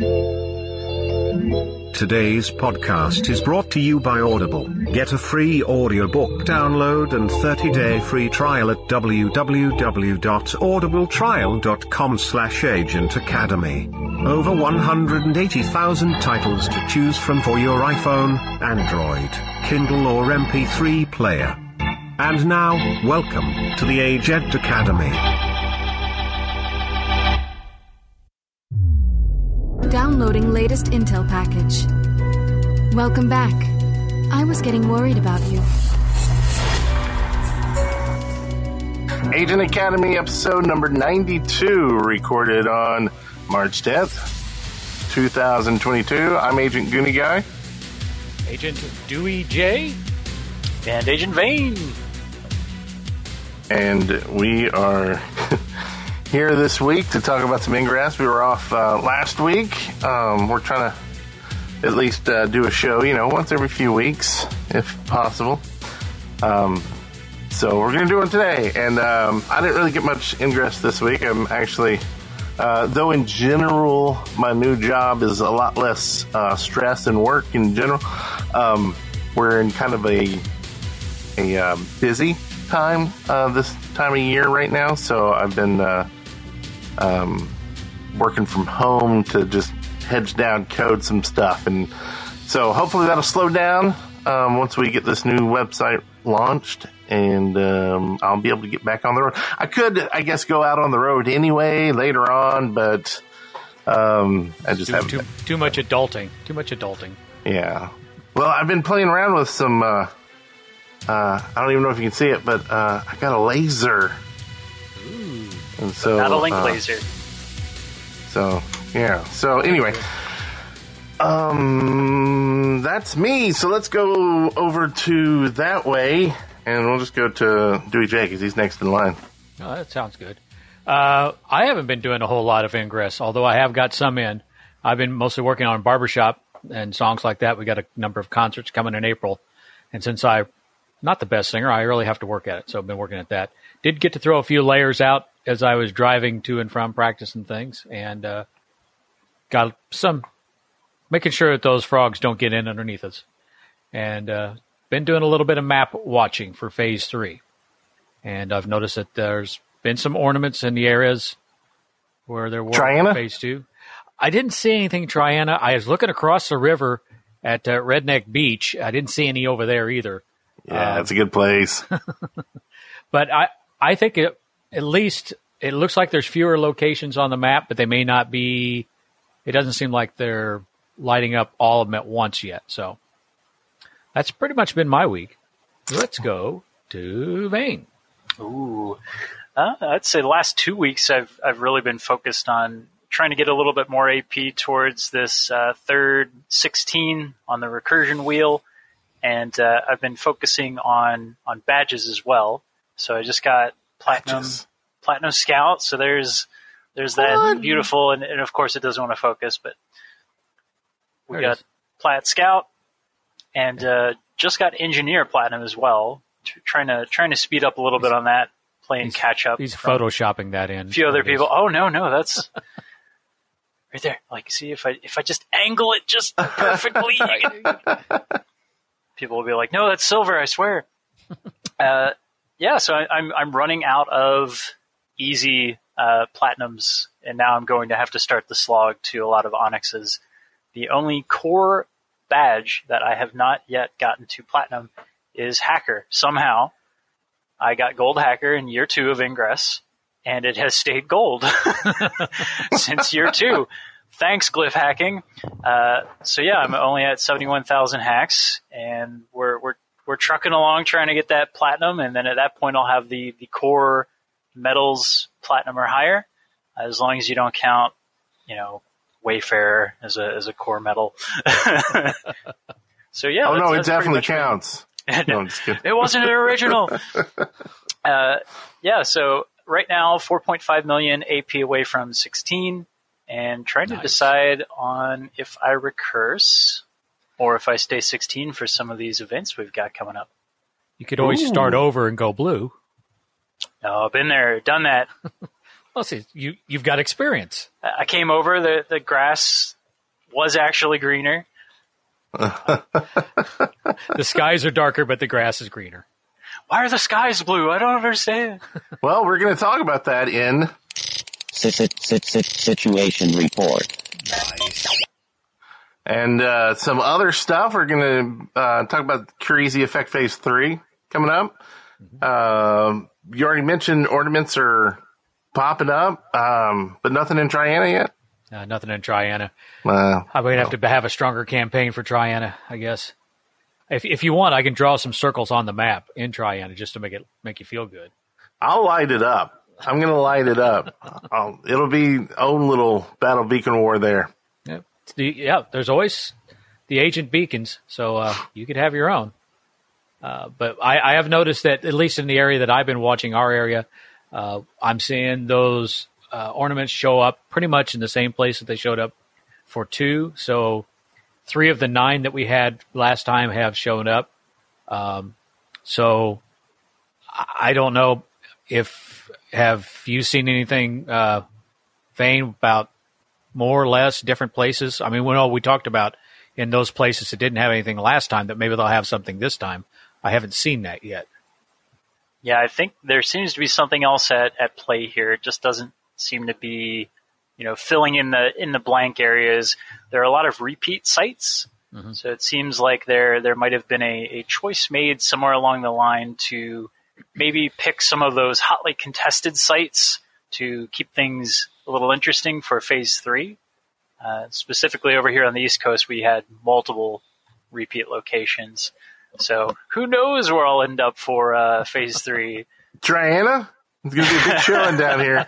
Today's podcast is brought to you by Audible. Get a free audiobook download and 30-day free trial at www.audibletrial.com/Agent Academy. Over 180,000 titles to choose from for your iPhone, Android, Kindle or MP3 player. And now, welcome to the Agent Academy. Downloading latest intel package. Welcome back. I was getting worried about you. Agent Academy episode number 92, recorded on March 10th, 2022. I'm Agent Goonie Guy. Agent Dewey J. And Agent Vane. And we are here this week to talk about some Ingress. We were off last week. We're trying to at least do a show, once every few weeks, if possible. So we're going to do one today. And I didn't really get much Ingress this week. I'm actually, though in general, my new job is a lot less stress and work in general. We're in kind of a busy time this time of year right now. So I've been working from home to just heads down code some stuff, and so hopefully that'll slow down once we get this new website launched, and I'll be able to get back on the road. I could, I guess, go out on the road anyway later on, but I just have too much adulting. Too much adulting. Yeah. Well, I've been playing around with some. I don't even know if you can see it, but I got a laser. Ooh. And so, not a link laser. So, yeah. So, anyway. That's me. So, let's go over to that way, and we'll just go to Dewey J, because he's next in line. Oh, that sounds good. I haven't been doing a whole lot of Ingress, although I have got some in. I've been mostly working on barbershop and songs like that. We got a number of concerts coming in April. And since I'm not the best singer, I really have to work at it. So I've been working at that. Did get to throw a few layers out as I was driving to and from practice and things. And got some, making sure that those frogs don't get in underneath us. And been doing a little bit of map watching for Phase 3. And I've noticed that there's been some ornaments in the areas where there were Triana? Phase 2. I didn't see anything Triana. I was looking across the river at Redneck Beach. I didn't see any over there either. Yeah, it's a good place. But I think at least it looks like there's fewer locations on the map, but they may not be. It doesn't seem like they're lighting up all of them at once yet. So that's pretty much been my week. Let's go to Vane. Ooh, I'd say the last 2 weeks I've really been focused on trying to get a little bit more AP towards this third 16 on the recursion wheel, and I've been focusing on badges as well. So I just got platinum scout. So there's that beautiful, and of course it doesn't want to focus, but we got plat scout, and just got engineer platinum as well. Trying to speed up a little bit on that, playing catch up. He's photoshopping that in. A few other people. Oh no, that's right there. Like, see if I just angle it just perfectly. People will be like, "No, that's silver. I swear." Yeah. So I'm running out of easy platinums, and now I'm going to have to start the slog to a lot of onyxes. The only core badge that I have not yet gotten to platinum is hacker. Somehow I got gold hacker in year 2 of Ingress, and it has stayed gold since year 2. Thanks, Glyph hacking. So yeah, I'm only at 71,000 hacks, and we're trucking along trying to get that platinum, and then at that point I'll have the core metals platinum or higher, as long as you don't count, Wayfarer as a core metal. So yeah. Oh no, it definitely counts. No, I'm just kidding. It wasn't an original. Yeah, so right now, 4.5 million AP away from 16, and trying to decide on if I recurse or if I stay 16 for some of these events we've got coming up. You could always start over and go blue. Oh, been there, done that. Well, see, you've got experience. I came over, the grass was actually greener. The skies are darker, but the grass is greener. Why are the skies blue? I don't understand. Well, we're going to talk about that in Situation report. and some other stuff. We're going to talk about Crazy Effect Phase 3 coming up. You already mentioned ornaments are popping up, but nothing in Triana yet. Nothing in Triana. I would have to have a stronger campaign for Triana, I guess. If you want, I can draw some circles on the map in Triana just to make you feel good. I'll light it up. I'm going to light it up. It'll be own little battle beacon war there. There's always the agent beacons, so you could have your own. But I have noticed that, at least in the area that I've been watching, our area, I'm seeing those ornaments show up pretty much in the same place that they showed up for 2. So 3 of the 9 that we had last time have shown up. So I don't know have you seen anything, Vane, about more or less different places? I mean, we talked about in those places that didn't have anything last time that maybe they'll have something this time. I haven't seen that yet. Yeah, I think there seems to be something else at play here. It just doesn't seem to be, filling in the blank areas. There are a lot of repeat sites. Mm-hmm. So it seems like there might have been a choice made somewhere along the line to maybe pick some of those hotly contested sites to keep things a little interesting for Phase 3. Specifically over here on the East Coast, we had multiple repeat locations. So who knows where I'll end up for Phase 3. Triana? It's going to be a big showing down here.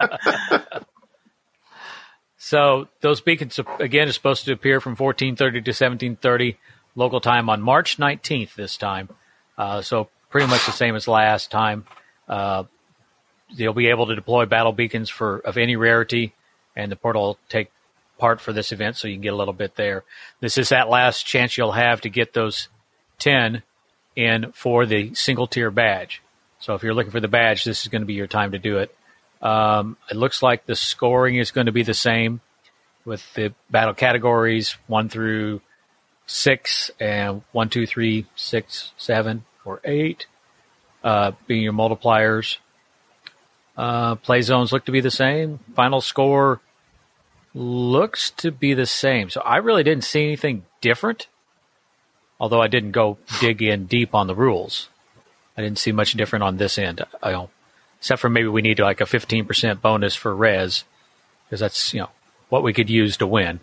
So those beacons, again, are supposed to appear from 14:30 to 17:30 local time on March 19th this time. So pretty much the same as last time. You'll be able to deploy battle beacons of any rarity, and the portal will take part for this event, so you can get a little bit there. This is that last chance you'll have to get those 10 in for the single tier badge. So if you're looking for the badge, this is going to be your time to do it. It looks like the scoring is going to be the same with the battle categories 1 through 6 and 1, 2, 3, 6, 7, or 8 being your multipliers. Play zones look to be the same. Final score looks to be the same. So I really didn't see anything different, although I didn't go dig in deep on the rules. I didn't see much different on this end, except for maybe we need like a 15% bonus for res, because that's what we could use to win.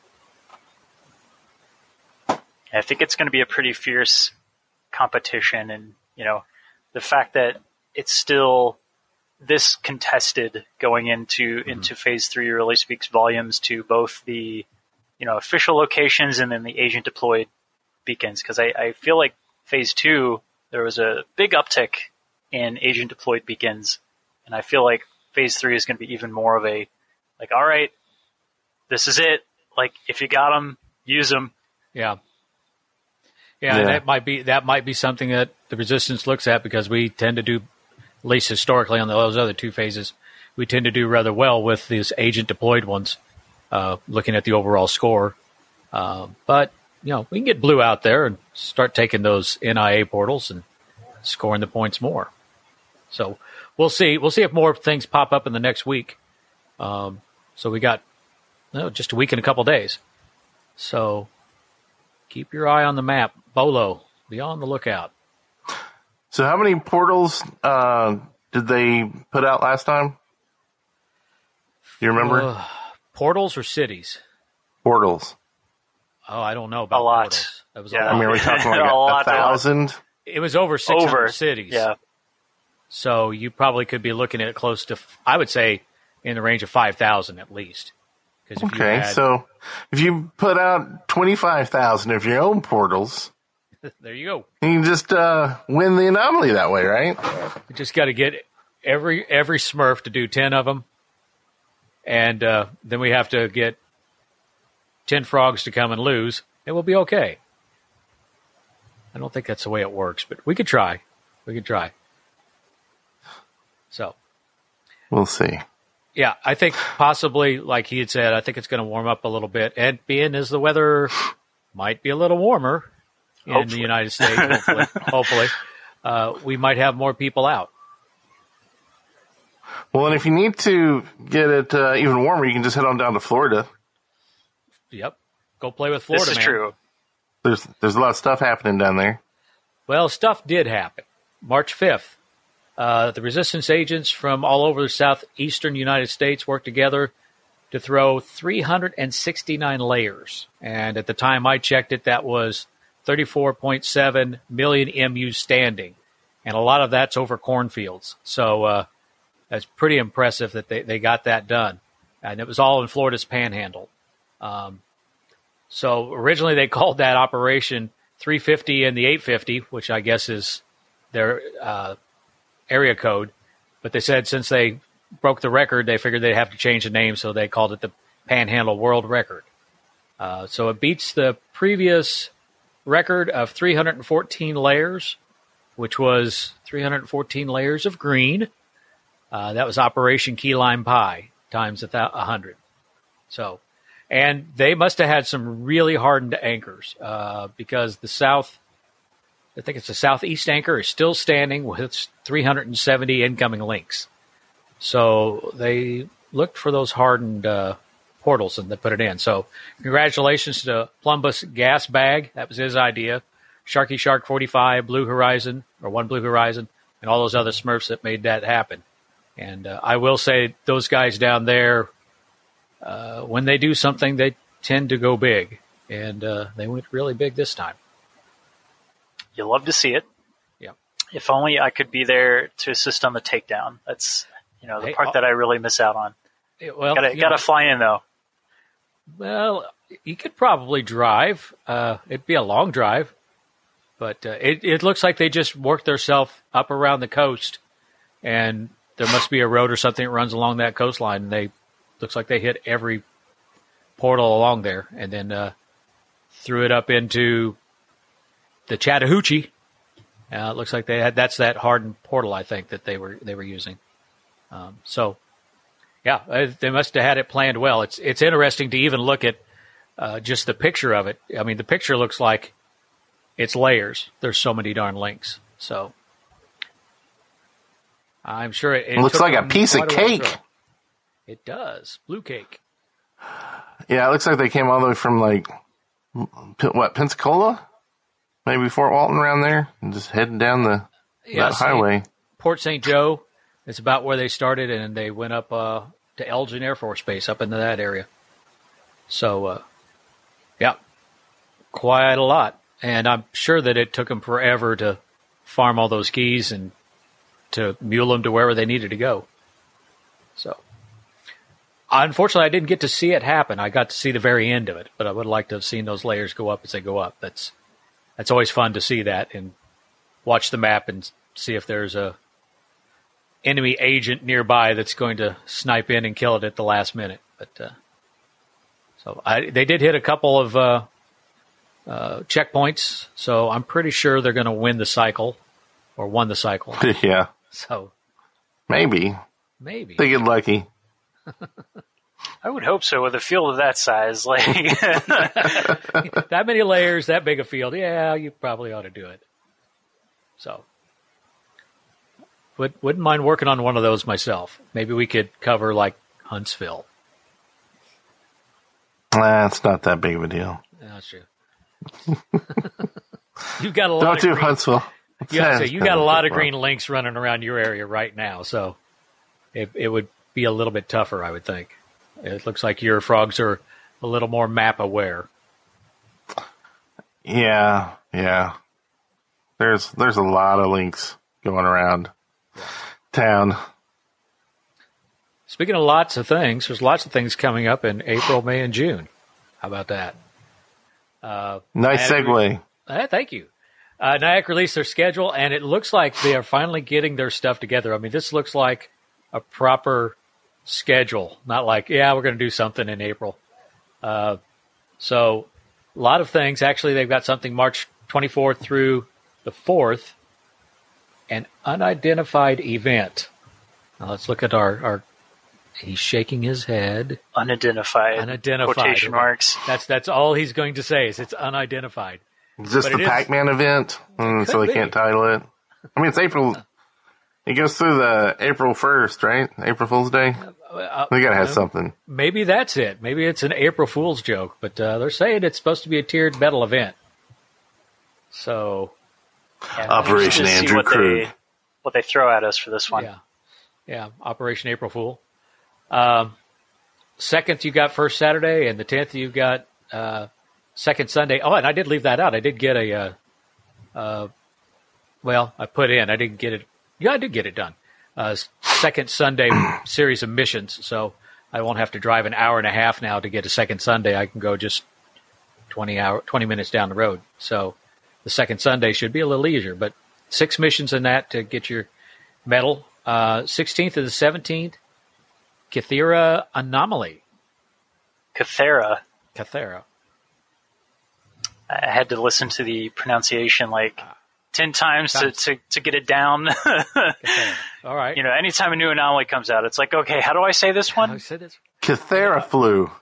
I think it's going to be a pretty fierce competition, and the fact that it's still this contested going into Phase 3 really speaks volumes to both the official locations and then the agent deployed beacons, because I feel like Phase 2 there was a big uptick in agent deployed beacons, and I feel like Phase 3 is going to be even more of a all right, this is it, if you got them, use them. Yeah. And that might be something that the Resistance looks at, because we tend to do, at least historically on those other 2 phases, we tend to do rather well with these agent deployed ones, looking at the overall score. But we can get blue out there and start taking those NIA portals and scoring the points more. So we'll see. We'll see if more things pop up in the next week. So we got just a week and a couple days. So keep your eye on the map. Bolo, be on the lookout. So how many portals did they put out last time? Do you remember? Portals or cities? Portals. Oh, I don't know about a lot. Portals. That was yeah. a lot. I mean, are we talking like 1,000? It was over 600 cities. Yeah. So you probably could be looking at close to, I would say, in the range of 5,000 at least. Okay, so if you put out 25,000 of your own portals, there you go. You can just win the anomaly that way, right? You just got to get every Smurf to do 10 of them, and then we have to get 10 frogs to come and lose, and we'll be okay. I don't think that's the way it works, but we could try. So we'll see. Yeah, I think possibly, like he had said, I think it's going to warm up a little bit. And being as the weather might be a little warmer in the United States, hopefully, we might have more people out. Well, and if you need to get it even warmer, you can just head on down to Florida. Yep. Go play with Florida, This is man. true. There's a lot of stuff happening down there. Well, stuff did happen. March 5th. The resistance agents from all over the southeastern United States worked together to throw 369 layers. And at the time I checked it, that was 34.7 million MU standing. And a lot of that's over cornfields. So that's pretty impressive that they got that done. And it was all in Florida's Panhandle. So originally they called that Operation 350 and the 850, which I guess is their area code. But they said since they broke the record, they figured they'd have to change the name, so they called it the Panhandle World Record. So it beats the previous record of 314 layers, which was 314 layers of green. That was Operation Key Lime Pie times 100. So, and they must have had some really hardened anchors because the I think it's the southeast anchor is still standing with its 370 incoming links. So they looked for those hardened portals and they put it in. So congratulations to Plumbus Gas Bag. That was his idea. Sharky Shark 45, Blue Horizon, or One Blue Horizon, and all those other Smurfs that made that happen. And I will say those guys down there, when they do something, they tend to go big. And they went really big this time. You love to see it. Yeah. If only I could be there to assist on the takedown. That's the part that I really miss out on. Well, gotta fly in though. Well, you could probably drive. It'd be a long drive, but it looks like they just worked themselves up around the coast, and there must be a road or something that runs along that coastline. And looks like they hit every portal along there, and then threw it up into the Chattahoochee. It looks like that's that hardened portal, I think, that they were using. So, yeah, they must have had it planned well. It's interesting to even look at just the picture of it. I mean, the picture looks like it's layers. There's so many darn links. So, I'm sure it looks like a piece of cake. It does. Blue cake. Yeah, it looks like they came all the way from Pensacola? Maybe Fort Walton around there, and just heading down that highway. Port St. Joe is about where they started, and they went up to Elgin Air Force Base, up into that area. So, yeah, quite a lot. And I'm sure that it took them forever to farm all those keys and to mule them to wherever they needed to go. So, unfortunately, I didn't get to see it happen. I got to see the very end of it, but I would like to have seen those layers go up as they go up. That's always fun to see that and watch the map and see if there's a enemy agent nearby that's going to snipe in and kill it at the last minute. But they did hit a couple of checkpoints, so I'm pretty sure they're going to win the cycle or won the cycle. Yeah. So maybe they get lucky. I would hope so with a field of that size. Like that many layers, that big a field. Yeah, you probably ought to do it. So, wouldn't mind working on one of those myself. Maybe we could cover like Huntsville. It's not that big of a deal. That's true. You've got a lot. Don't do Huntsville. You got a lot of green links running around your area right now, so it would be a little bit tougher, I would think. It looks like your frogs are a little more map aware. Yeah. There's a lot of links going around town. Speaking of lots of things, there's lots of things coming up in April, May, and June. How about that? Nice segue. Thank you. Nyack released their schedule, and it looks like they are finally getting their stuff together. I mean, this looks like a proper schedule, not like, we're going to do something in April. So a lot of things. Actually, they've got something March 24th through the 4th, an unidentified event. Now let's look at our He's shaking his head. Unidentified. Quotation marks. That's all he's going to say is it's unidentified. Is this the Pac-Man event? So they can't title it. I mean, it's April. It goes through the April 1st, right? April Fool's Day. They gotta have something. Maybe that's it. Maybe it's an April Fool's joke. But they're saying it's supposed to be a tiered metal event. So, Operation Andrew Krug. What they throw at us for this one. Yeah. Operation April Fool. 2nd, you got first Saturday, and the 10th, you got second Sunday. Oh, and I did leave that out. I did get I put in. I didn't get it. Yeah, I did get it done. Second Sunday series of missions, so I won't have to drive an hour and a half now to get a second Sunday. I can go just 20 minutes down the road. So the second Sunday should be a little easier, but 6 missions in that to get your medal. 16th to the 17th, Kythera Anomaly. Kythera. I had to listen to the pronunciation 10 times to get it down. All right. Anytime a new anomaly comes out, it's like, okay, how do I say this one? How do I say this? Kythera flu.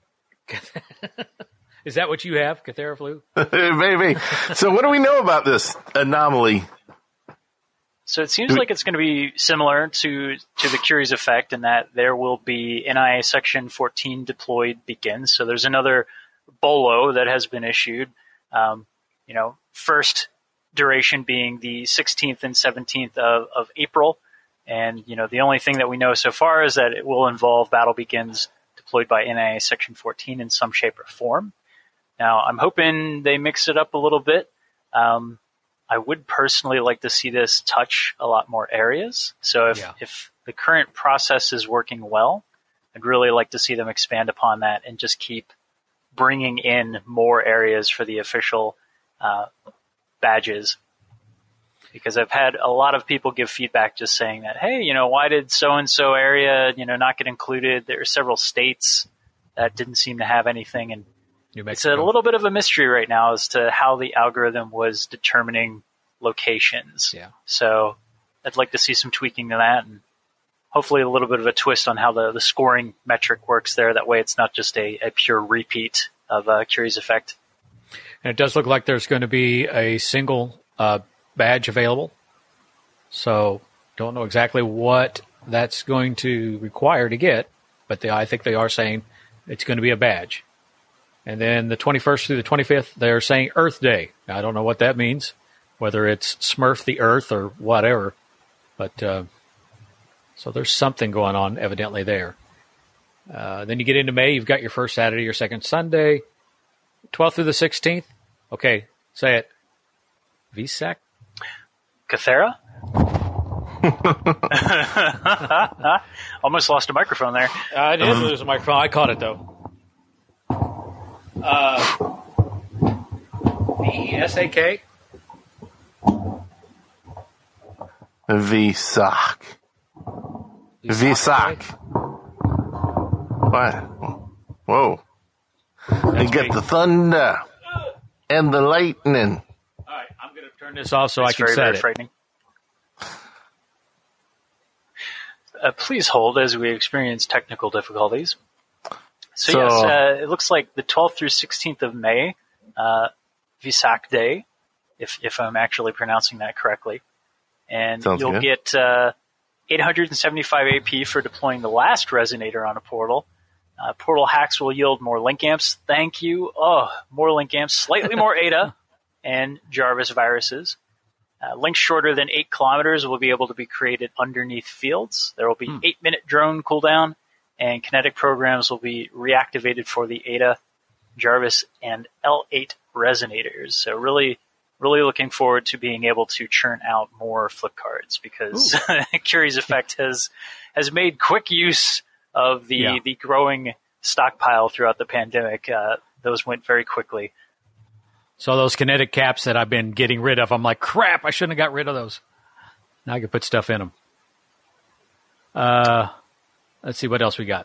Is that what you have? Kythera flu? Maybe. So what do we know about this anomaly? So it seems like it's going to be similar to the Curies effect in that there will be NIA Section 14 deployed begins. So there's another BOLO that has been issued. First duration being the 16th and 17th of April. And, the only thing that we know so far is that it will involve battle begins deployed by NIA Section 14 in some shape or form. Now, I'm hoping they mix it up a little bit. I would personally like to see this touch a lot more areas. So if the current process is working well, I'd really like to see them expand upon that and just keep bringing in more areas for the official badges. Because I've had a lot of people give feedback just saying that, hey, why did so-and-so area, not get included? There are several states that didn't seem to have anything. And it's a little bit of a mystery right now as to how the algorithm was determining locations. Yeah. So I'd like to see some tweaking to that and hopefully a little bit of a twist on how the scoring metric works there. That way it's not just a pure repeat of Curies effect. And it does look like there's going to be a single badge available. So don't know exactly what that's going to require to get, but I think they are saying it's going to be a badge. And then the 21st through the 25th, they're saying Earth Day. Now, I don't know what that means, whether it's Smurf the Earth or whatever. But so there's something going on evidently there. Then you get into May. You've got your first Saturday, your second Sunday, 12th through the 16th. Okay, say it. VSAC? Kythera? Almost lost a microphone there. I did lose a microphone. I caught it, though. VSAK? VSAC. VSAC. What? Whoa. You get the thunder and the lightning. All right, I'm going to turn this off so I can very, set very it. Frightening. Please hold as we experience technical difficulties. So yes, it looks like the 12th through 16th of May, Visak Day, if I'm actually pronouncing that correctly. And you'll get 875 AP for deploying the last resonator on a portal. Portal hacks will yield more link amps. Thank you. Oh, more link amps, slightly more ADA, and Jarvis viruses. Links shorter than 8 kilometers will be able to be created underneath fields. There will be 8-minute drone cooldown, and kinetic programs will be reactivated for the ADA, Jarvis, and L8 resonators. So really looking forward to being able to churn out more flip cards because Curies Effect has made quick use of the growing stockpile throughout the pandemic. Those went very quickly. So those kinetic caps that I've been getting rid of, I'm like, crap, I shouldn't have got rid of those. Now I can put stuff in them. Let's see what else we got.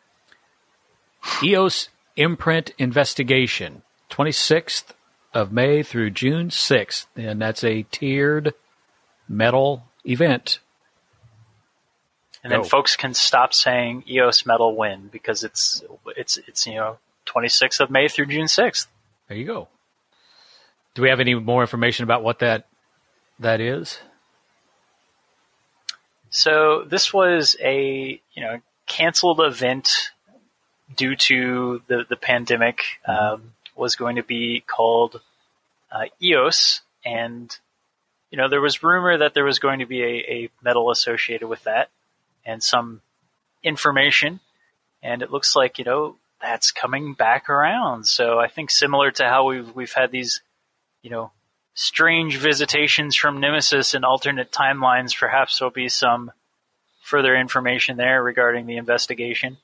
EOS Imprint Investigation, 26th of May through June 6th. And that's a tiered metal event. And then Go. folks can stop saying EOS Metal win because it's 26th of May through June 6th. There you go. Do we have any more information about what that is? So this was a canceled event due to the pandemic. Was going to be called EOS, and there was rumor that there was going to be a medal associated with that and some information, and it looks like that's coming back around. So I think similar to how we've had these strange visitations from Nemesis and alternate timelines, perhaps there'll be some further information there regarding the investigation.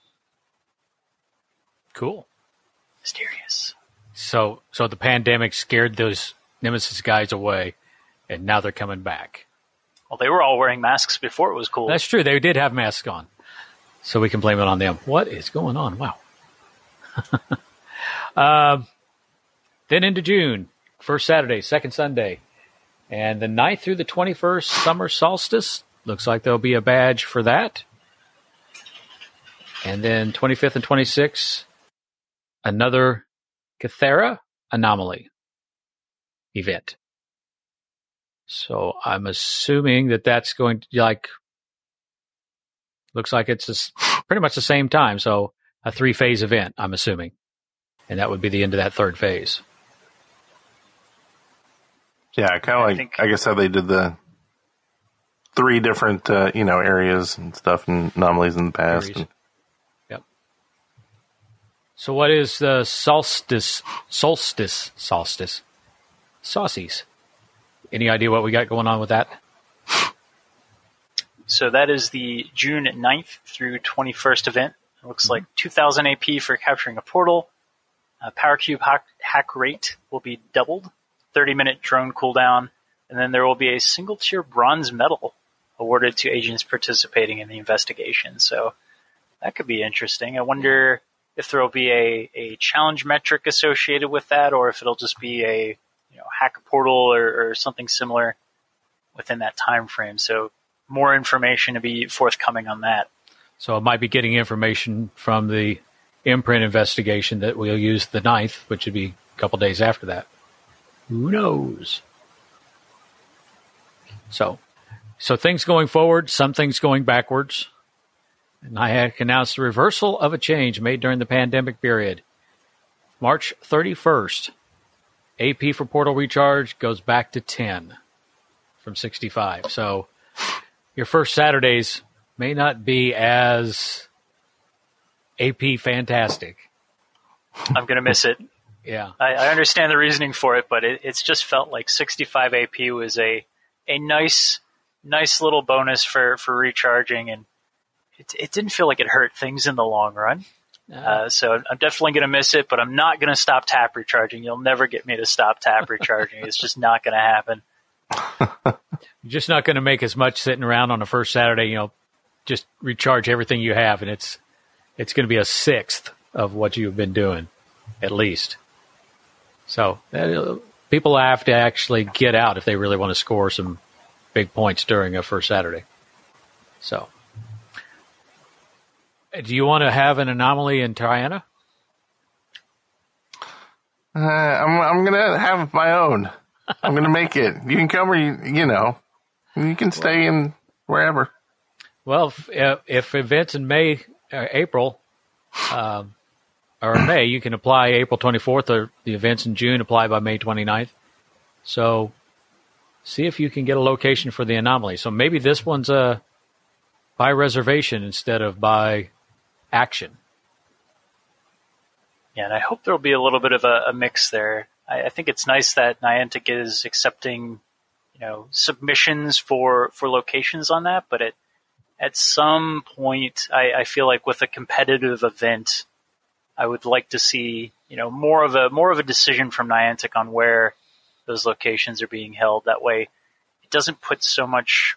Cool. Mysterious. So the pandemic scared those Nemesis guys away, and now they're coming back. Well, they were all wearing masks before it was cool. That's true. They did have masks on, so we can blame it on them. What is going on? Wow. Then into June, first Saturday, second Sunday, and the 9th through the 21st, summer solstice. Looks like there'll be a badge for that. And then 25th and 26th, another Cathera Anomaly event. So I'm assuming that's going to looks like it's pretty much the same time. So a 3-phase event, I'm assuming. And that would be the end of that third phase. Yeah, kind of I guess how they did the 3 different, areas and stuff and anomalies in the past. Yep. So what is the solstice? Saucies. Any idea what we got going on with that? So that is the June 9th through 21st event. It looks like 2,000 AP for capturing a portal. Power cube hack rate will be doubled. 30-minute drone cooldown. And then there will be a single-tier bronze medal awarded to agents participating in the investigation. So that could be interesting. I wonder if there will be a challenge metric associated with that, or if it'll just be a hack a portal or something similar within that time frame. So more information to be forthcoming on that. So it might be getting information from the imprint investigation that we'll use the 9th, which would be a couple days after that. Who knows? So things going forward, some things going backwards. And NIAC announced the reversal of a change made during the pandemic period. March 31st, AP for portal recharge goes back to 10 from 65. So your first Saturdays may not be as AP fantastic. I'm going to miss it. Yeah. I understand the reasoning for it, but it's just felt like 65 AP was a nice little bonus for recharging, and it didn't feel like it hurt things in the long run. So I'm definitely going to miss it, but I'm not going to stop tap recharging. You'll never get me to stop tap recharging. It's just not going to happen. You're just not going to make as much sitting around on the first Saturday, just recharge everything you have, and it's going to be a sixth of what you've been doing, at least. So people have to actually get out if they really want to score some big points during a first Saturday. So, do you want to have an anomaly in Triana? I'm going to have my own. I'm going to make it. You can come or, you can stay in wherever. Well, if events in May, April, or May, you can apply April 24th, or the events in June apply by May 29th. So see if you can get a location for the anomaly. So maybe this one's by reservation instead of by action. Yeah, and I hope there'll be a little bit of a mix there. I think it's nice that Niantic is accepting, submissions for locations on that, but at some point, I feel like with a competitive event, I would like to see, more of a decision from Niantic on where those locations are being held. That way, it doesn't put so much,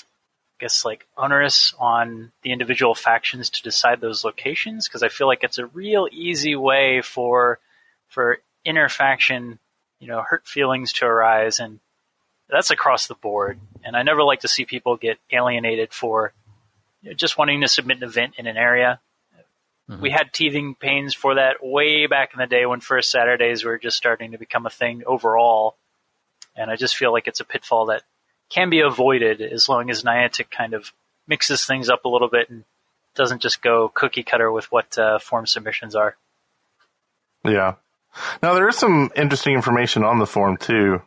onus on the individual factions to decide those locations, because I feel like it's a real easy way for inter-faction, hurt feelings to arise, and that's across the board. And I never like to see people get alienated for just wanting to submit an event in an area. We had teething pains for that way back in the day when First Saturdays were just starting to become a thing overall. And I just feel like it's a pitfall that can be avoided as long as Niantic kind of mixes things up a little bit and doesn't just go cookie cutter with what form submissions are. Yeah. Now, there is some interesting information on the form, too.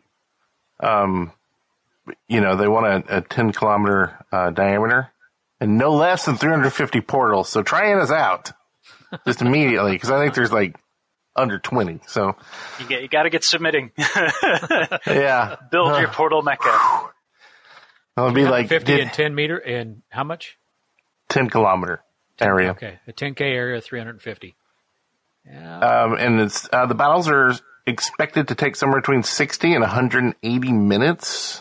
They want a 10-kilometer diameter and no less than 350 portals. So try us out just immediately, because I think there's under 20. So you got to get submitting. Yeah. Build your portal mecca. It'll be 50 and 10 meter and how much? 10-kilometer area. Okay, a 10K area, 350. Yeah. And it's the battles are expected to take somewhere between 60 and 180 minutes.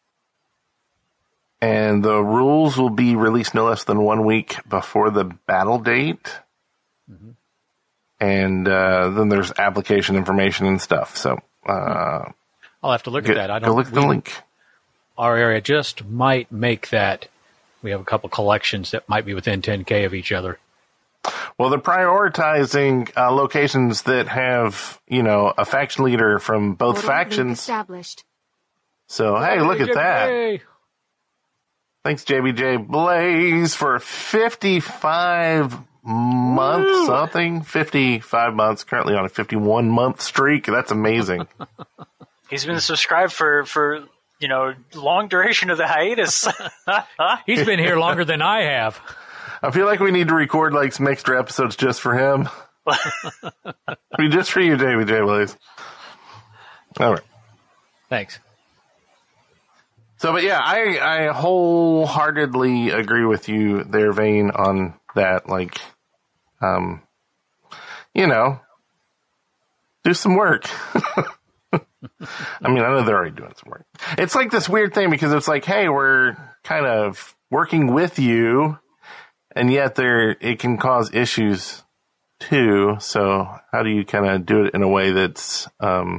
And the rules will be released no less than 1 week before the battle date. Mm-hmm. And then there's application information and stuff. So I'll have to look at that. Go look at the link. Our area just might make that. We have a couple collections that might be within 10K of each other. Well, they're prioritizing locations that have, a faction leader from both factions. Established. So, hey, look at that. Thanks, JBJ Blaze, for 55 months, something. 55 months, currently on a 51-month streak. That's amazing. He's been subscribed for long duration of the hiatus. He's been here longer than I have. I feel like we need to record some extra episodes just for him. Just for you, JBJ Blaze. All right. Thanks. So, but yeah, I wholeheartedly agree with you there, Vane, on that. Do some work. I know they're already doing some work. It's this weird thing because it's hey, we're kind of working with you, and yet it can cause issues too. So how do you kind of do it in a way that's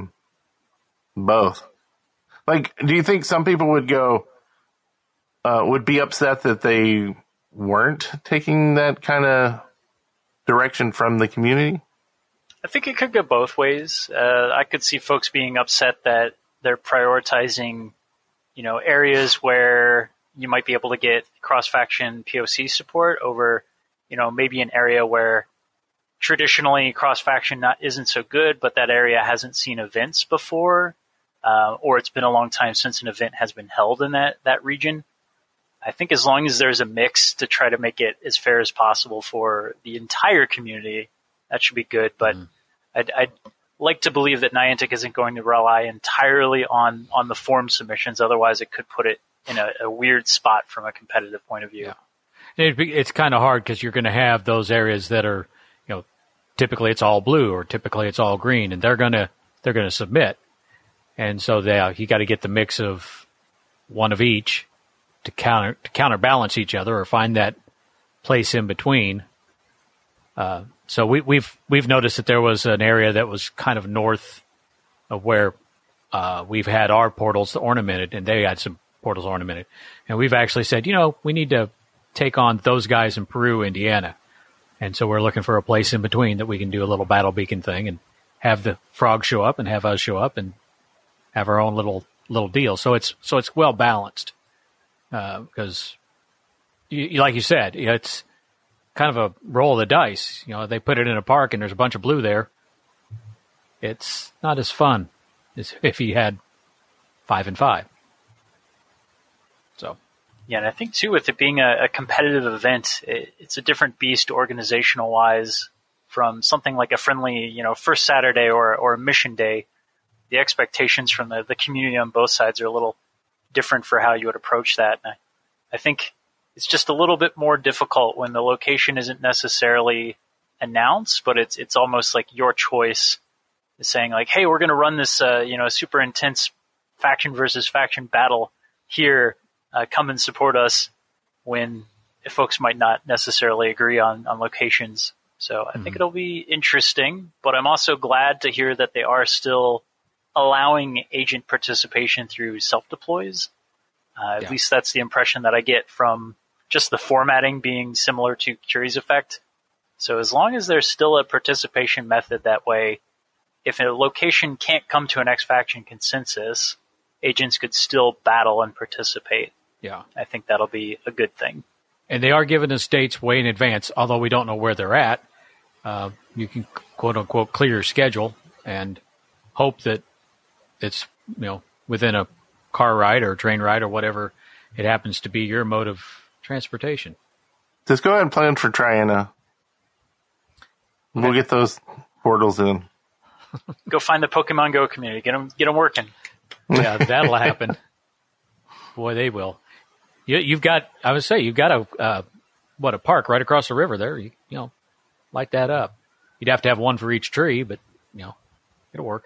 both? Do you think some people would would be upset that they weren't taking that kind of direction from the community? I think it could go both ways. I could see folks being upset that they're prioritizing, areas where you might be able to get cross-faction POC support over, maybe an area where traditionally cross-faction isn't so good, but that area hasn't seen events before, or it's been a long time since an event has been held in that region. I think as long as there's a mix to try to make it as fair as possible for the entire community, that should be good. But I'd like to believe that Niantic isn't going to rely entirely on the form submissions. Otherwise, it could put it in a weird spot from a competitive point of view. Yeah. It's kind of hard because you're going to have those areas that are, typically it's all blue or typically it's all green, and they're going to submit. And so you got to get the mix of one of each to counterbalance each other or find that place in between. So we've noticed that there was an area that was kind of north of where we've had our portals ornamented, and they had some portals ornamented. And we've actually said, we need to take on those guys in Peru, Indiana. And so we're looking for a place in between that we can do a little battle beacon thing and have the frog show up and have us show up and have our own little deal. So it's well balanced because, like you said, it's kind of a roll of the dice. They put it in a park and there's a bunch of blue there. It's not as fun as if you had 5 and 5. So. Yeah, and I think, too, with it being a competitive event, it's a different beast organizational-wise from something like a friendly, First Saturday or a mission day. The expectations from the community on both sides are a little different for how you would approach that. And I think it's just a little bit more difficult when the location isn't necessarily announced, but it's almost like your choice is saying, hey, we're going to run this, super intense faction versus faction battle here. Come and support us when folks might not necessarily agree on locations. So I think it'll be interesting, but I'm also glad to hear that they are still allowing agent participation through self-deploys. At least that's the impression that I get from just the formatting being similar to Curie's Effect. So as long as there's still a participation method that way, if a location can't come to an X-Faction consensus, agents could still battle and participate. Yeah. I think that'll be a good thing. And they are giving us dates way in advance, although we don't know where they're at. You can, quote-unquote, clear your schedule and hope that it's, within a car ride or a train ride or whatever it happens to be your mode of transportation. Just go ahead and plan for Triana. We'll get those portals in. Go find the Pokemon Go community. Get them working. Yeah, that'll happen. Boy, they will. You've got a park right across the river there. You light that up. You'd have to have one for each tree, but it'll work.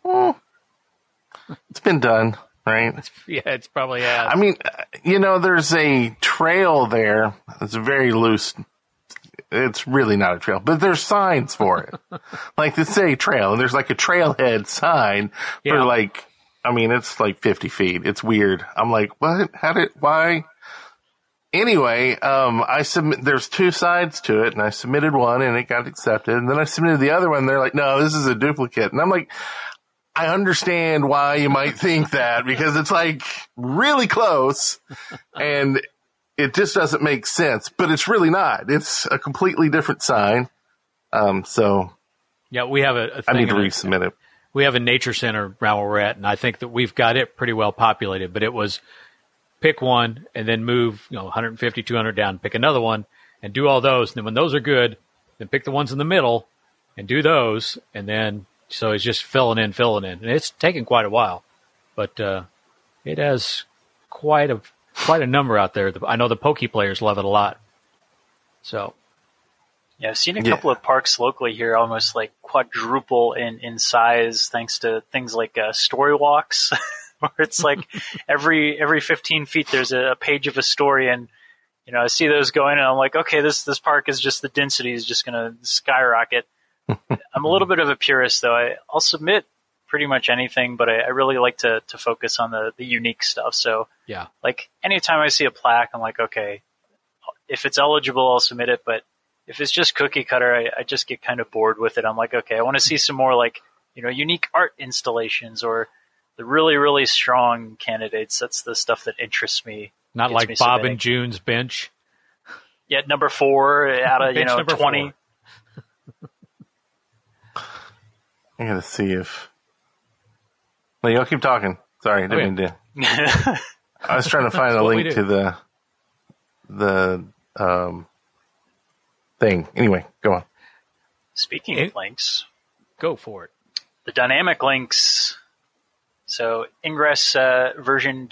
It's been done, right? It's probably has. I mean, there's a trail there. It's very loose. It's really not a trail, but there's signs for it. Like they say trail, and there's like a trailhead sign for it's like 50 feet. It's weird. I'm like, what? Why? Anyway, there's two sides to it, and I submitted one and it got accepted, and then I submitted the other one, and they're like, no, this is a duplicate. And I'm like, I understand why you might think that, because it's like really close and it just doesn't make sense, but it's really not. It's a completely different sign. So yeah, we have a thing I need to resubmit it. We have a nature center around where we're at, and I think that we've got it pretty well populated, but it was pick one and then move 150, 200 down, pick another one and do all those. And then when those are good, then pick the ones in the middle and do those. And then, so it's just filling in. And it's taken quite a while, but it has quite a number out there. I know the Poke players love it a lot. So. Yeah, I've seen a couple of parks locally here almost like quadruple in size thanks to things like story walks. Where it's like every 15 feet there's a page of a story, and I see those going, and I'm like, okay, this park is just, the density is just going to skyrocket. I'm a little bit of a purist, though. I'll submit pretty much anything, but I really like to focus on the unique stuff. So yeah, like anytime I see a plaque, I'm like, okay, if it's eligible, I'll submit it. But if it's just cookie cutter, I just get kind of bored with it. I'm like, okay, I want to see some more like unique art installations or the really, really strong candidates. That's the stuff that interests me. Not like Bob and June's bench. Yeah, number 4 out of 20. I gotta see if. Well, y'all keep talking. Sorry, I didn't mean to. I was trying to find a link to the thing. Anyway, go on. Speaking of links, go for it. The dynamic links. So Ingress version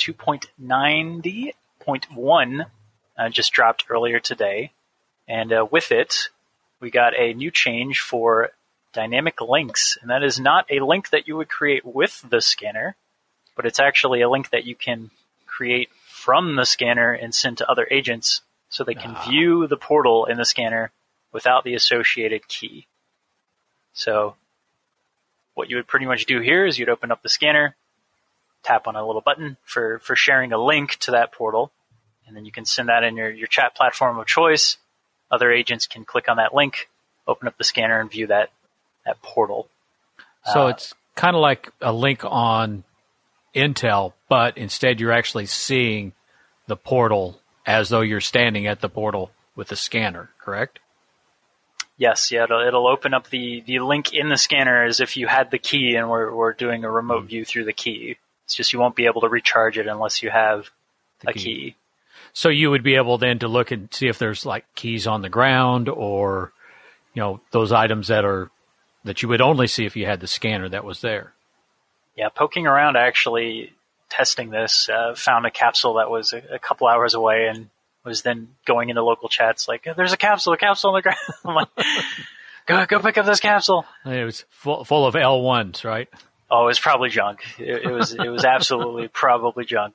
2.90.1 just dropped earlier today. And with it, we got a new change for dynamic links. And that is not a link that you would create with the scanner, but it's actually a link that you can create from the scanner and send to other agents so they can view the portal in the scanner without the associated key. So what you would pretty much do here is you'd open up the scanner, tap on a little button for sharing a link to that portal, and then you can send that in your chat platform of choice. Other agents can click on that link, open up the scanner, and view that portal. So it's kind of like a link on Intel, but instead you're actually seeing the portal as though you're standing at the portal with the scanner, correct? Yes, yeah, it'll open up the link in the scanner as if you had the key and we're doing a remote view through the key. It's just you won't be able to recharge it unless you have a key. So you would be able then to look and see if there's like keys on the ground or, those items that you would only see if you had the scanner that was there. Yeah, poking around, actually testing this, found a capsule that was a couple hours away and was then going into local chats like, there's a capsule on the ground. I'm like, go pick up this capsule. It was full of L1s, right? Oh, it was probably junk. It was absolutely probably junk.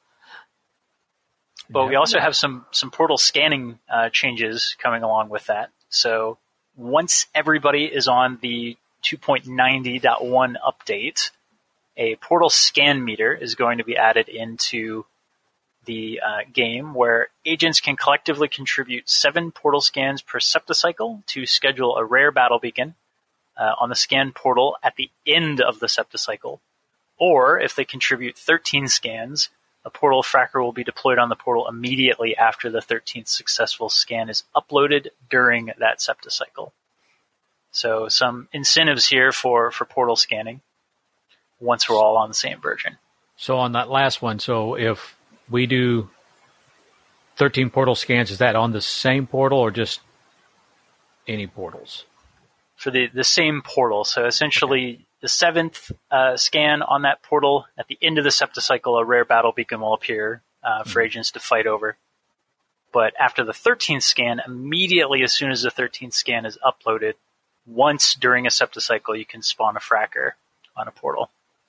But we also have some portal scanning changes coming along with that. So once everybody is on the 2.90.1 update, a portal scan meter is going to be added into the game, where agents can collectively contribute 7 portal scans per septicycle to schedule a rare battle beacon on the scan portal at the end of the septicycle. Or if they contribute 13 scans, a portal fracker will be deployed on the portal immediately after the 13th successful scan is uploaded during that septicycle. So some incentives here for portal scanning once we're all on the same version. So on that last one, so if we do 13 portal scans, is that on the same portal or just any portals? For the same portal. So essentially, the 7th scan on that portal, at the end of the septicycle, a rare battle beacon will appear for agents to fight over. But after the 13th scan, immediately as soon as the 13th scan is uploaded, once during a septicycle, you can spawn a fracker on a portal.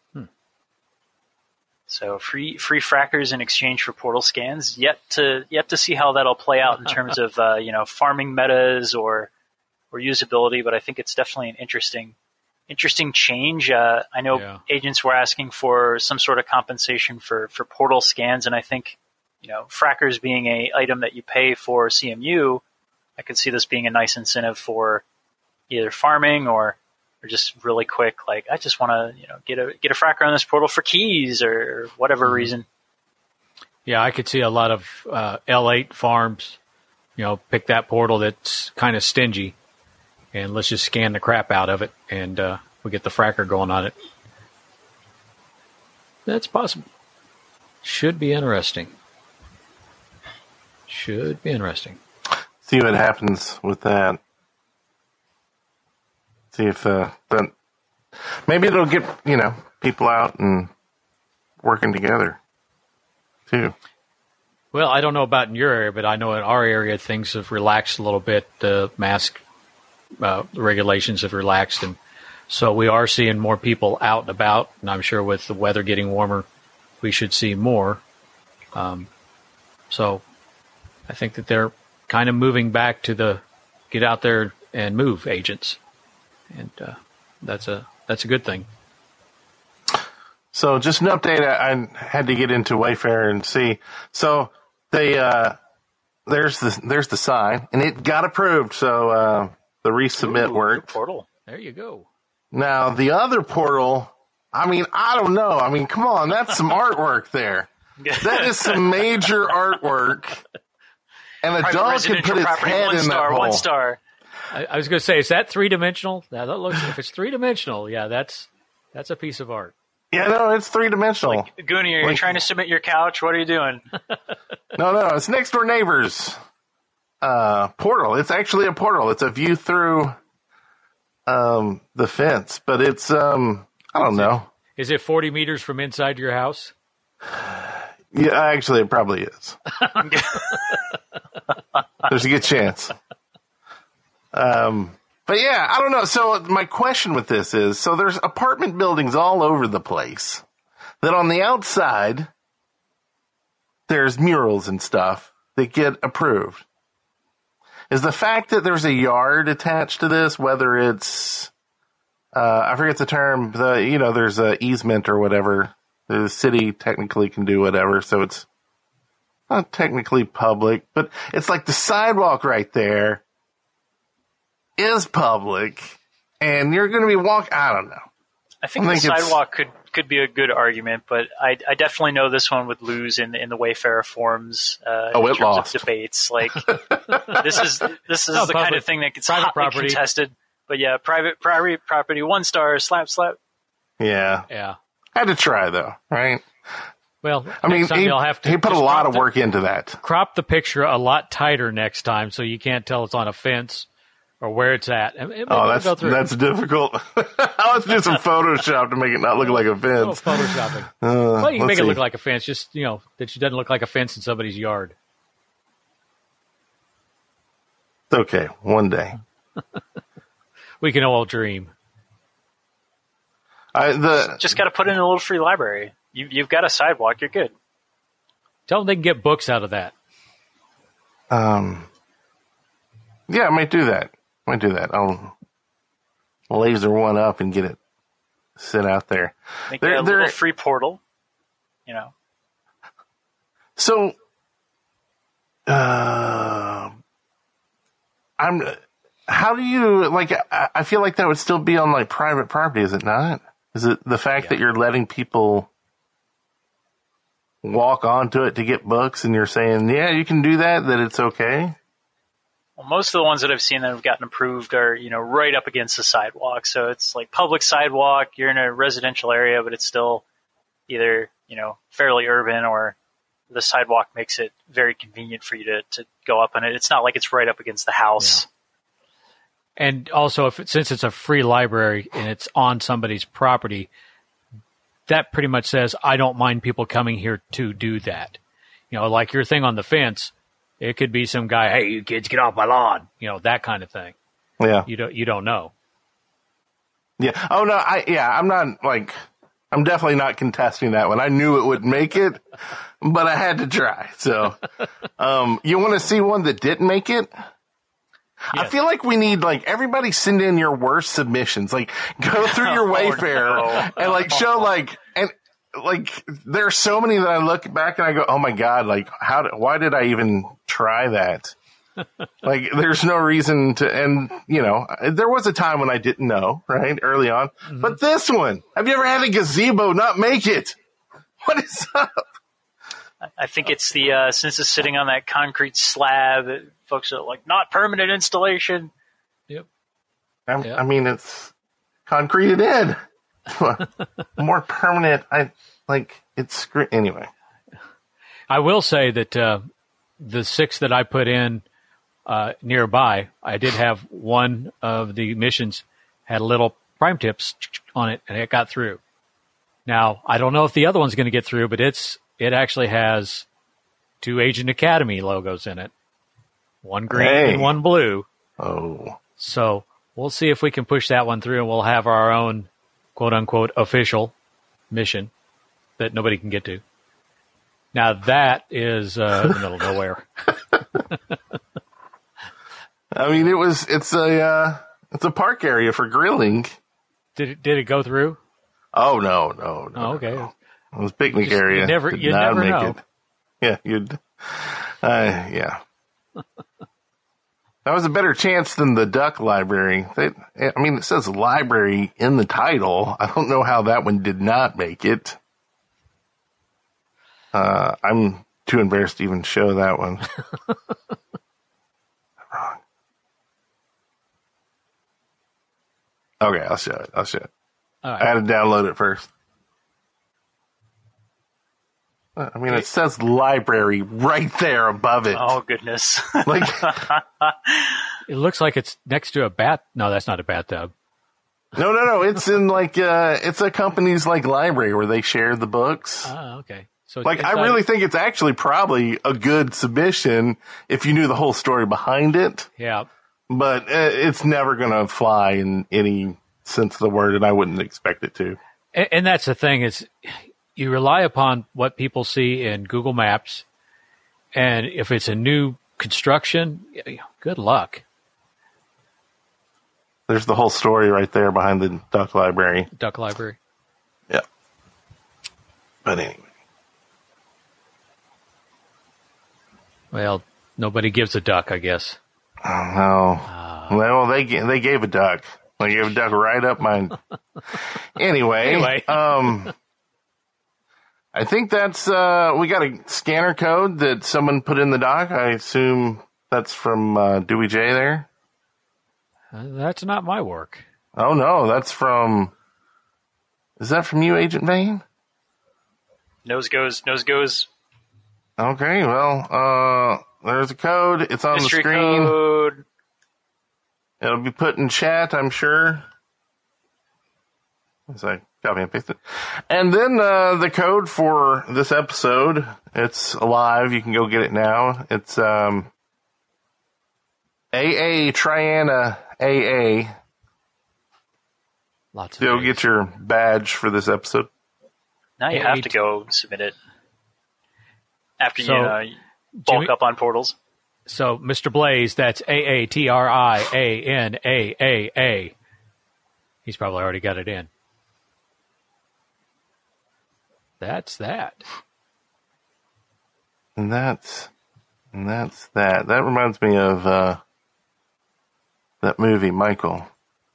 So free frackers in exchange for portal scans. Yet to see how that'll play out in terms of farming metas or usability, but I think it's definitely an interesting change. I know agents were asking for some sort of compensation for portal scans, and I think frackers being a item that you pay for CMU, I could see this being a nice incentive for either farming or just really quick, like I just want to get a fracker on this portal for keys or whatever reason. Yeah, I could see a lot of L8 farms, pick that portal that's kind of stingy, and let's just scan the crap out of it, and we get the fracker going on it. That's possible. Should be interesting. See what happens with that. See if maybe it'll get people out and working together too. Well, I don't know about in your area, but I know in our area things have relaxed a little bit. The mask regulations have relaxed, and so we are seeing more people out and about. And I'm sure with the weather getting warmer, we should see more. So I think that they're kind of moving back to the get out there and move agents. And that's a good thing. So just an update. I had to get into Wayfair and see. So they there's the sign, and it got approved. So the resubmit worked. Portal. There you go. Now the other portal. I mean, I don't know. I mean, come on, that's some artwork there. That is some major artwork. And a dog can put its head in that hole. 1 star. I was going to say, is that 3-dimensional? Now that looks. If it's 3-dimensional, yeah, that's a piece of art. Yeah, no, it's 3-dimensional. Like, Goonie, are you trying to submit your couch? What are you doing? No, it's next door neighbors portal. It's actually a portal. It's a view through the fence, but it's I don't know. Is it 40 meters from inside your house? Yeah, actually, it probably is. There's a good chance. But yeah, I don't know. So my question with this is, so there's apartment buildings all over the place that on the outside, there's murals and stuff that get approved. Is the fact that there's a yard attached to this, whether it's, I forget the term, there's a easement or whatever, the city technically can do whatever, so it's not technically public, but it's like the sidewalk right there is public, and you're going to be I don't know. I think the sidewalk could be a good argument, but I definitely know this one would lose in the Wayfarer forums in terms lost. of debates. Like this is the kind of thing that gets hotly contested. But yeah, private property, 1 star, slap. Yeah. I had to try though, right? Well, I mean, he put a lot of work into that. Crop the picture a lot tighter next time, so you can't tell it's on a fence or where it's at. That's difficult. I'll have to do some Photoshop to make it not look like a fence. Photoshopping. Well, you can make it look like a fence, just, that it doesn't look like a fence in somebody's yard. It's okay. One day. We can all dream. Just got to put in a little free library. You've got a sidewalk. You're good. Tell them they can get books out of that. Yeah, I might do that. I'll laser one up and get it sit out there. Make a little free portal, So, how do you, like, I feel like that would still be on, like, private property, is it not? Is it the fact that you're letting people walk onto it to get books and you're saying, yeah, you can do that it's okay? Well, most of the ones that I've seen that have gotten approved are, right up against the sidewalk. So it's like public sidewalk, you're in a residential area, but it's still either, fairly urban, or the sidewalk makes it very convenient for you to go up on it. It's not like it's right up against the house. Yeah. And also, since it's a free library and it's on somebody's property, that pretty much says, I don't mind people coming here to do that. Like your thing on the fence, it could be some guy, hey, you kids, get off my lawn. That kind of thing. Yeah. You don't know. Yeah. Oh, no, I'm definitely not contesting that one. I knew it would make it, but I had to try. So, you want to see one that didn't make it? Yes. I feel like we need, everybody send in your worst submissions. Go through your Wayfair and, show, there are so many that I look back and I go, oh my God, why did I even try that? There's no reason to, and, there was a time when I didn't know, right, early on. Mm-hmm. But this one, have you ever had a gazebo not make it? What is up? I think it's since it's sitting on that concrete slab, folks are like, not permanent installation. Yep. I mean, it's concreted in. More permanent. Anyway. I will say that the 6 that I put in nearby, I did have one of the missions had little prime tips on it, and it got through. Now, I don't know if the other one's going to get through, but it actually has 2 Agent Academy logos in it. One green and one blue. Oh. So we'll see if we can push that one through, and we'll have our own quote-unquote official mission that nobody can get to. Now that is in the middle of nowhere. I mean, it's a park area for grilling. Did it go through? Oh, no. Oh, okay. No. It was picnic area. You never know. It. Yeah, yeah. That was a better chance than the duck library. It says library in the title. I don't know how that one did not make it. I'm too embarrassed to even show that one. Wrong. Okay, I'll show it. All right. I had to download it first. It says library right there above it. Oh, goodness. It looks like it's next to a bat. No, that's not a bathtub. No. It's in it's a company's library where they share the books. Oh, okay. So I really think it's actually probably a good submission if you knew the whole story behind it. Yeah. But it's never going to fly in any sense of the word, and I wouldn't expect it to. And that's the thing is, you rely upon what people see in Google Maps, and if it's a new construction, good luck. There's the whole story right there behind the duck library. Duck library. Yeah. But anyway. Well, nobody gives a duck, I guess. Oh, no. Well, they gave a duck. They gave a duck right up mine. Anyway. I think that's, we got a scanner code that someone put in the doc. I assume that's from Dewey J there. That's not my work. Oh, no, that's from, is that from you, Agent Vane? Nose goes. Okay, well, there's a code. It's on Mystery the screen. Code. It'll be put in chat, I'm sure. As I copy and paste it. And then the code for this episode, it's alive. You can go get it now. It's AA Triana AA. Lots of You'll get your badge for this episode. Now you have to go submit it after you bulk Jimmy, up on portals. So, Mr. Blaze, that's AATRIANAAA. He's probably already got it in. That's that. And that's that. That reminds me of that movie, Michael.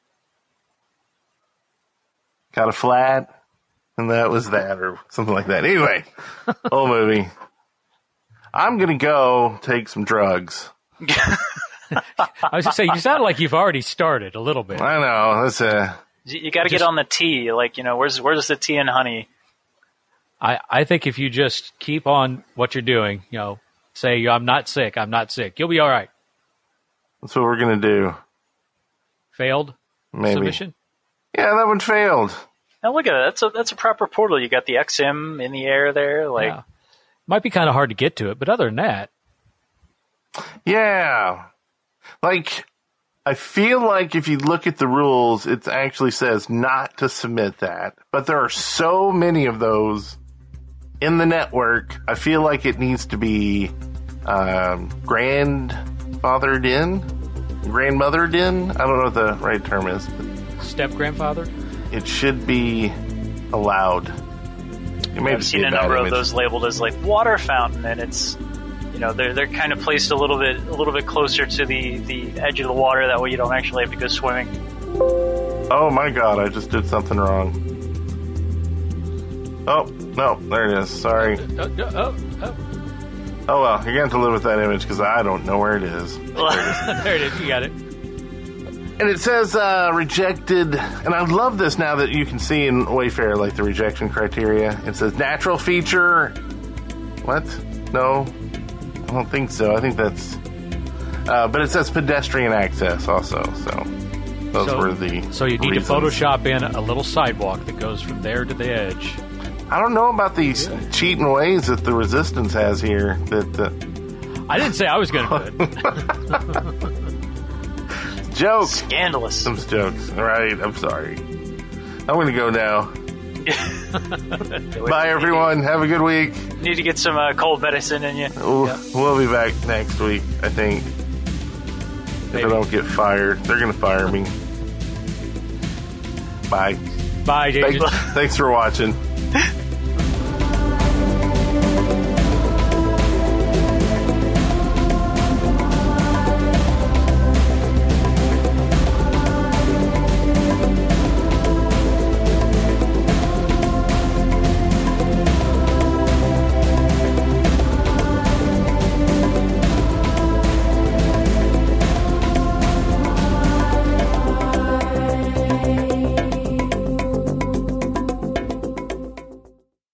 Got a flat? And that was that, or something like that. Anyway, whole movie. I'm going to go take some drugs. I was going to say, you sound like you've already started a little bit. I know. That's You got to get on the tea. Like, where's the tea and honey? I think if you just keep on what you're doing, say, I'm not sick, you'll be all right. That's what we're going to do. Failed Maybe. submission? Yeah, that one failed. Now look at that. That's a proper portal. You got the XM in the air there. Yeah. Might be kind of hard to get to it, but other than that. Yeah. Like, I feel like if you look at the rules, it actually says not to submit that. But there are so many of those in the network, I feel like it needs to be grandmothered in. I don't know what the right term is. Step-grandfather? It should be allowed. I've seen a number of those labeled as like water fountain, and it's they're kind of placed a little bit closer to the edge of the water. That way you don't actually have to go swimming. Oh my God! I just did something wrong. Oh no! There it is. Sorry. Oh well, you're going to have to live with that image because I don't know where it is. There it is. You got it. And it says rejected, and I love this now that you can see in Wayfair, like the rejection criteria. It says natural feature. What? No, I don't think so. I think that's, but it says pedestrian access also. So those were the. So you need reasons. to Photoshop in a little sidewalk that goes from there to the edge. I don't know about these cheating ways that the Resistance has here. I didn't say I was going to do it. Joke. Scandalous. Some jokes. Right. I'm sorry. I'm going to go now. Bye, everyone. Have a good week. Need to get some cold medicine in you. We'll be back next week, I think. Maybe. If I don't get fired. They're going to fire me. Bye. Bye, Jason. Thanks for watching.